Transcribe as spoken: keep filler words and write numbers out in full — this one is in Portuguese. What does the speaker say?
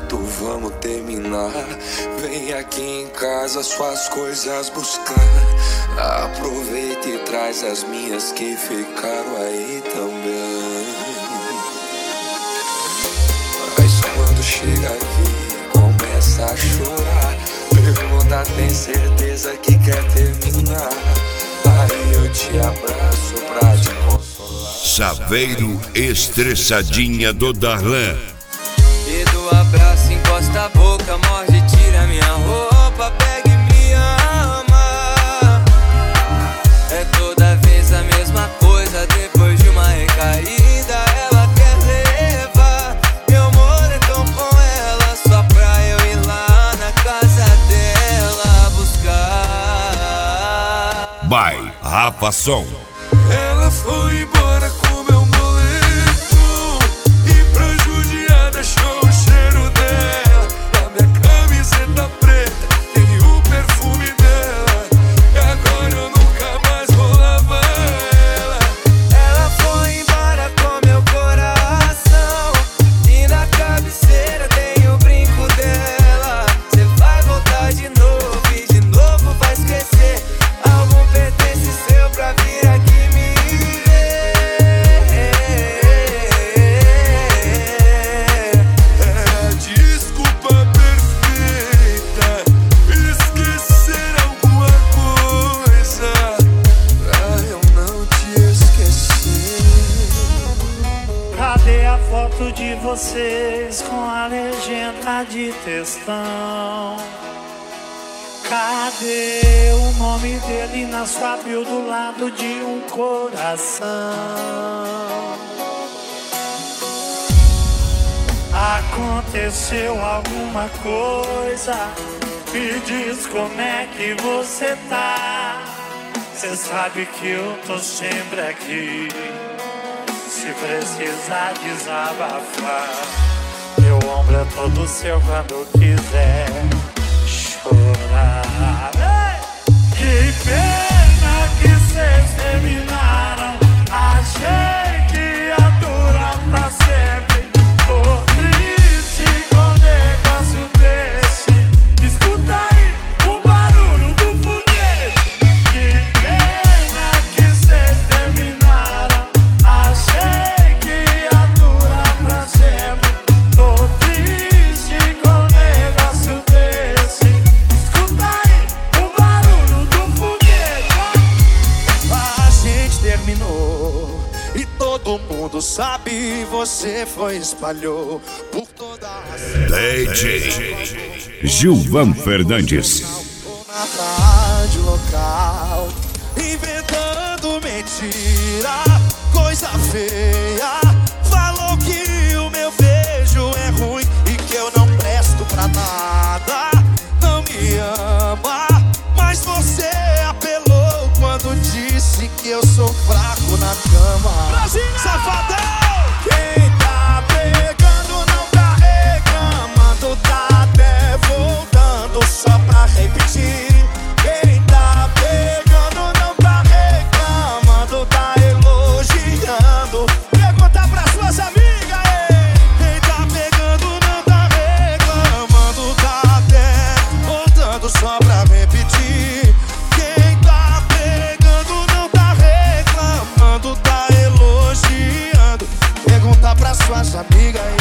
certo, vamos terminar. Vem aqui em casa suas coisas buscar. Aproveita e traz as minhas que ficaram aí também. Mas quando chega aqui, começa a chorar. Pergunta, tem certeza que quer terminar? Aí eu te abraço pra te consolar. Chaveiro Estressadinha do Darlan. E do abraço encosta a boca, morde, tira minha roupa, pega e me ama. É toda vez a mesma coisa, depois de uma recaída ela quer levar. Meu amor é tão com ela, só pra eu ir lá na casa dela buscar. By Rafa Som. Ela foi embora com meu boleto e pra judiar deixou o cheiro dela. Na minha camiseta preta tem o perfume dela. E agora eu nunca mais vou lavar ela. Ela foi embora com meu coração e na cabeceira tem o brinco dela. Cê vai voltar de novo e de novo vai esquecer. Algum pertence seu pra vir aqui. Foto de vocês com a legenda de textão. Cadê o nome dele na sua bio do lado de um coração? Aconteceu alguma coisa? Me diz como é que você tá. Cê sabe que eu tô sempre aqui. Se precisar desabafar, meu ombro é todo seu quando quiser chorar. Que pena que cês terminaram. Achei que ia durar pra sempre. Tô triste com um negócio desse. Escuta aí o barulho do foguete. Que pena que cês terminaram. Achei que ia durar pra sempre. Tô triste com um negócio desse. Escuta aí o barulho do foguete. A gente terminou e todo mundo sabe. Você foi e espalhou por toda a D J Gilvan Fernandes. na rádio local, inventando mentira, coisa feia. Falou que o meu beijo é ruim e que eu não presto pra nada. Não me ama, mas você apelou quando disse que eu sou fraco na cama. Brasília! Safadão! Quem tá pegando não tá reclamando, tá até voltando só pra repetir. Quem tá pegando não tá reclamando, tá elogiando. Pergunta pra suas amigas, ei. Quem tá pegando não tá reclamando, tá até voltando só pra repetir. Quem tá pegando não tá reclamando, tá elogiando. Pergunta pra suas amigas, ei.